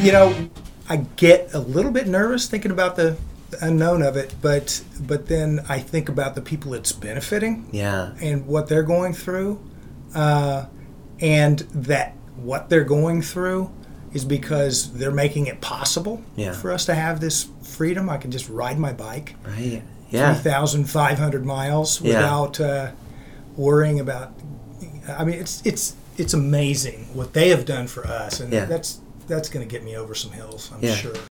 you know, I get a little bit nervous thinking about the unknown of it, but then I think about the people it's benefiting, and what they're going through, and that what they're going through is because they're making it possible for us to have this freedom. I can just ride my bike, 3,500 miles without worrying about. I mean, it's amazing what they have done for us, and that's going to get me over some hills, I'm sure.